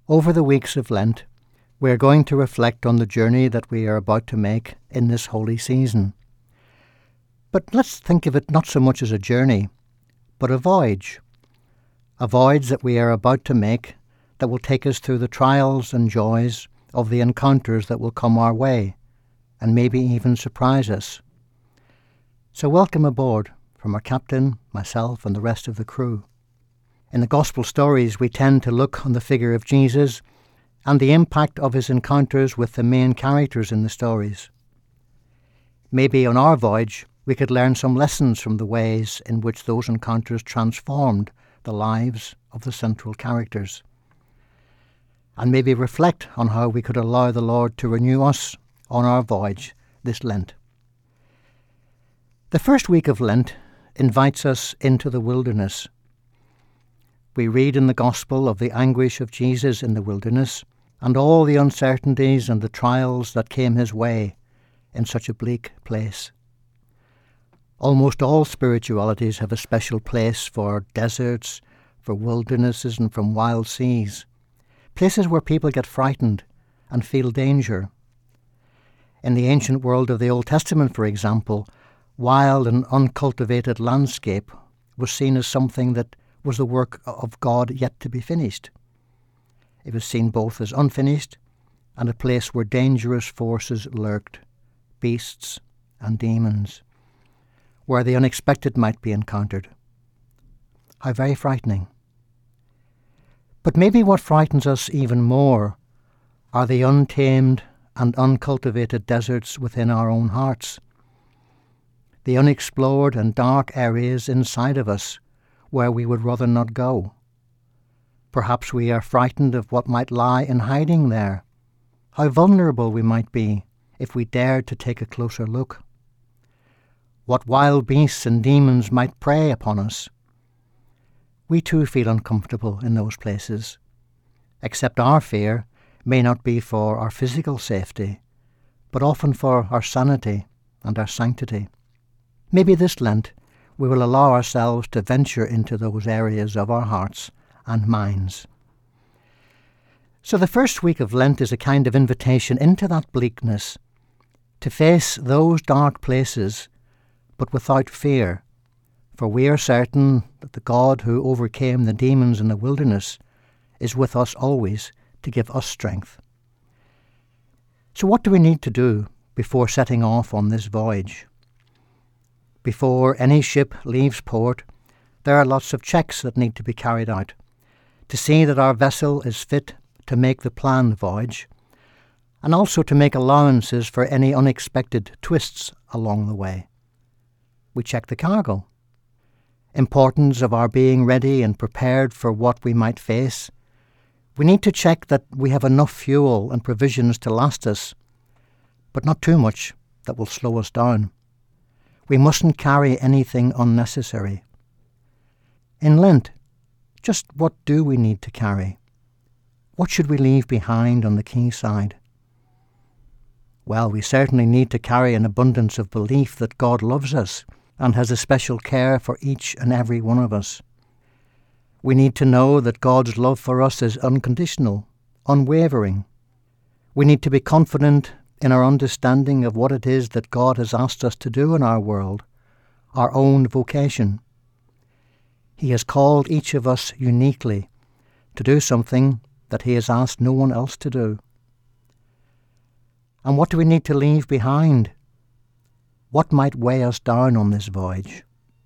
Over the weeks of Lent, we are going to reflect on the journey that we are about to make in this holy season. But let's think of it not so much as a journey, but a voyage that we are about to make that will take us through the trials and joys of the encounters that will come our way, and maybe even surprise us. So welcome aboard from our captain, myself, and the rest of the crew. In the Gospel stories, we tend to look on the figure of Jesus and the impact of his encounters with the main characters in the stories. Maybe on our voyage, we could learn some lessons from the ways in which those encounters transformed the lives of the central characters. And maybe reflect on how we could allow the Lord to renew us on our voyage this Lent. The first week of Lent invites us into the wilderness. We read in the Gospel of the anguish of Jesus in the wilderness and all the uncertainties and the trials that came his way in such a bleak place. Almost all spiritualities have a special place for deserts, for wildernesses and from wild seas, places where people get frightened and feel danger. In the ancient world of the Old Testament, for example, wild and uncultivated landscape was seen as something that was the work of God yet to be finished. It was seen both as unfinished and a place where dangerous forces lurked, beasts and demons, where the unexpected might be encountered. How very frightening. But maybe what frightens us even more are the untamed and uncultivated deserts within our own hearts, the unexplored and dark areas inside of us where we would rather not go. Perhaps we are frightened of what might lie in hiding there, how vulnerable we might be if we dared to take a closer look, what wild beasts and demons might prey upon us. We too feel uncomfortable in those places, except our fear may not be for our physical safety, but often for our sanity and our sanctity. Maybe this Lent we will allow ourselves to venture into those areas of our hearts and minds. So the first week of Lent is a kind of invitation into that bleakness, to face those dark places, but without fear, for we are certain that the God who overcame the demons in the wilderness is with us always to give us strength. So what do we need to do before setting off on this voyage? Before any ship leaves port, there are lots of checks that need to be carried out to see that our vessel is fit to make the planned voyage, and also to make allowances for any unexpected twists along the way. We check the cargo, importance of our being ready and prepared for what we might face. We need to check that we have enough fuel and provisions to last us, but not too much that will slow us down. We mustn't carry anything unnecessary. In Lent, just what do we need to carry? What should we leave behind on the quayside? Well, we certainly need to carry an abundance of belief that God loves us and has a special care for each and every one of us. We need to know that God's love for us is unconditional, unwavering. We need to be confident in our understanding of what it is that God has asked us to do in our world, our own vocation. He has called each of us uniquely to do something that he has asked no one else to do. And what do we need to leave behind? What might weigh us down on this voyage?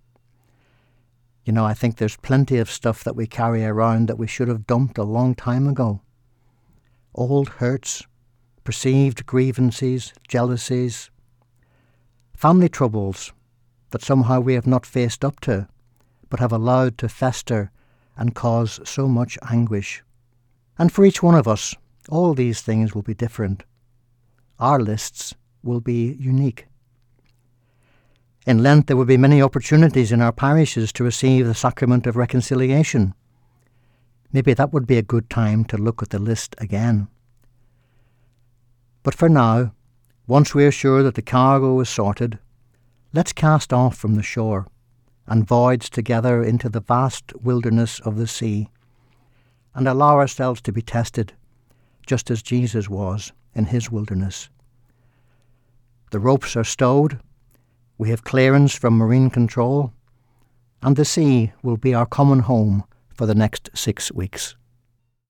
I think there's plenty of stuff that we carry around that we should have dumped a long time ago. Old hurts, perceived grievances, jealousies, family troubles that somehow we have not faced up to, but have allowed to fester and cause so much anguish. And for each one of us, all these things will be different. Our lists will be unique. In Lent, there will be many opportunities in our parishes to receive the sacrament of reconciliation. Maybe that would be a good time to look at the list again. But for now, once we are sure that the cargo is sorted, let's cast off from the shore and voyage together into the vast wilderness of the sea, and allow ourselves to be tested, just as Jesus was in his wilderness. The ropes are stowed, we have clearance from marine control, and the sea will be our common home for the next 6 weeks.